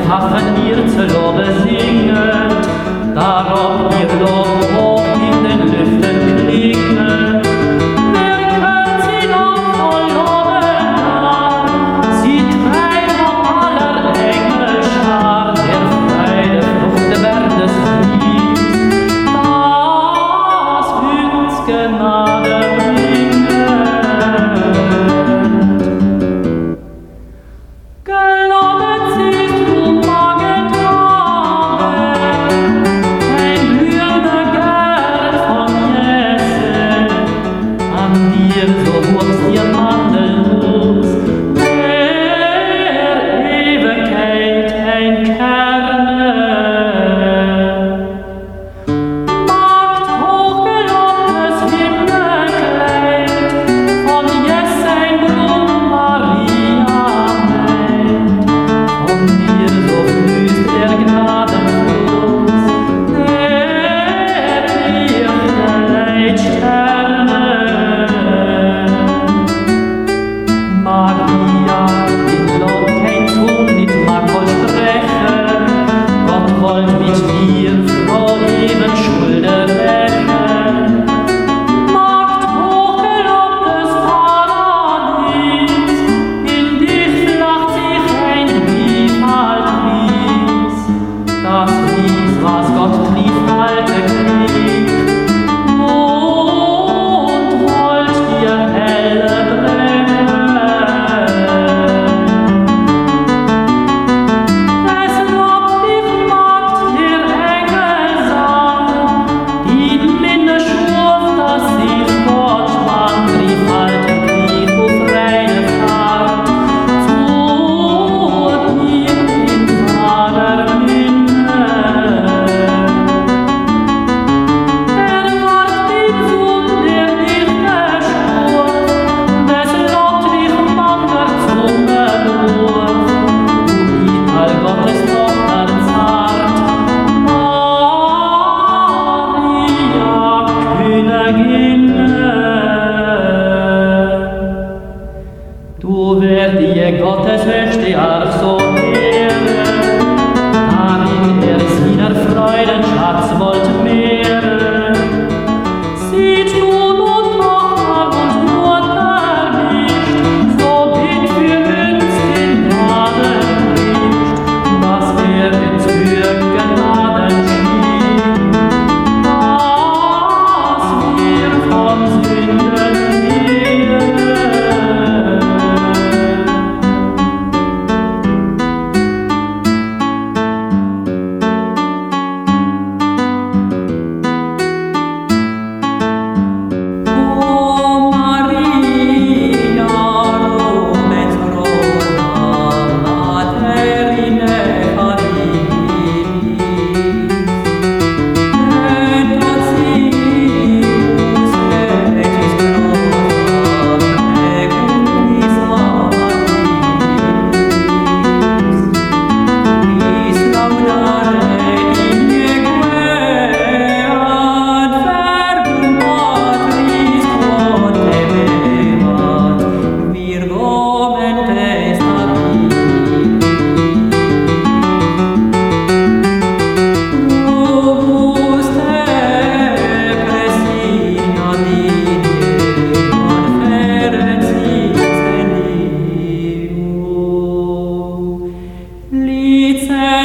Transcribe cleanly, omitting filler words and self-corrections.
Hafen ihr zu Lobe singet, darob ihr Lob hoch in den Lüften klinget. Wer könnt sie noch voll loben an? Sie treibt auf aller Engel Schar, der Freude Frucht werdes Lieds, das uns Gnade bringt. Gelobet siehst du Magdalene, ein blühender Gerd von Jesse, an dir so wuchs ihr Mandelmus, der Ewigkeit ein Kerne. Magd hochgelobtes Himmelkleid, von Jesse ein Brunnen Maria meint, von dir so fließt der Gnadenfluss, der dir Leitsterne. Maria, in Lob kein Zung nicht mag voll sprechen, Gott wollt mit dir froh eben Schulde rächen. Magd hochgelobtes Paradies, in dich lacht sich ein Vielfalt-Lies, das Lies, was Gott lief, alte Krieg, und wollt dir helle brechen. Es lobt dich, Magd, der Engelsang, die blinde Schuf, dass sich Gott spannt, rief alten Krieg auf reine Fahrt, zu dir in Vatermünde. Ward die Sohn, der dich erschuf, des lobt dich Manger zum Beruf, du Ital Gottes Tochter zart, Maria, Königin. Du werd ihr Gottes höchste Ark so ehren, darin seiner Freuden Schatz wollt mehren. Sieht du nun Tochter und Mutter nicht, so bitt für uns den Gnadenlicht, dass uns für Gnaden schien, dass wir von Sünden leben. O Maria, Robens Roma, Materine Caritis, et otimus legis gloria egulis amatis, quis laudare ineque ad verbum Patris quod emebat, Virgo mente stabilis. Robuste presina Didier, conferentis Deo. Licet